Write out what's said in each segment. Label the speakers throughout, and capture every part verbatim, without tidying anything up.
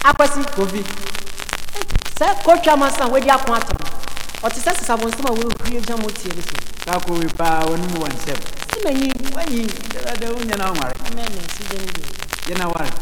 Speaker 1: akwasi kovi se kocha masa wedi akwato o ti se sesabo nsema we hwie gya motie ni so
Speaker 2: ka ko we pa wonu mu wansem
Speaker 1: simanyi
Speaker 2: wanyi de unya na nware
Speaker 1: amen si de ni
Speaker 2: ye na ware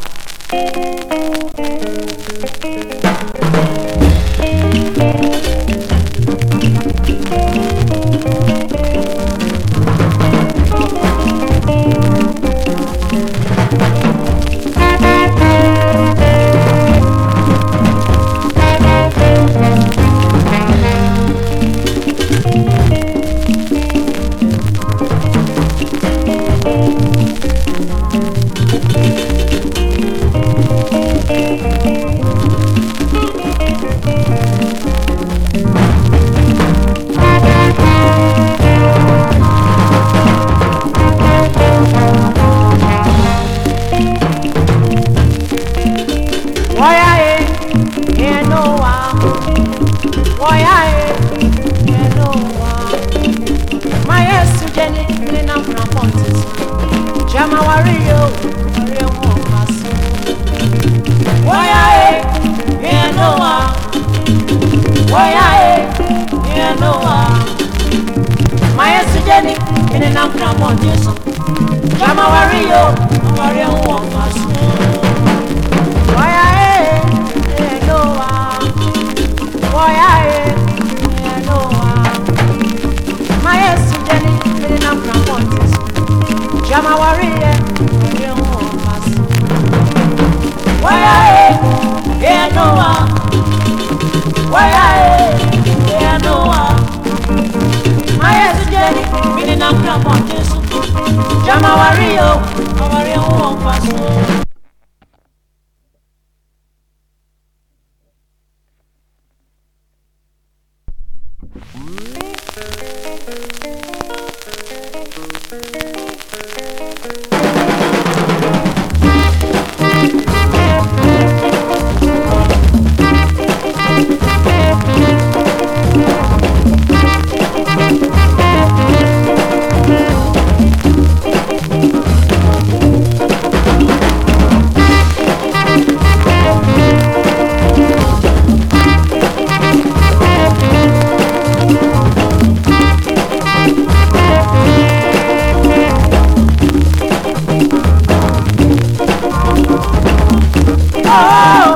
Speaker 1: oh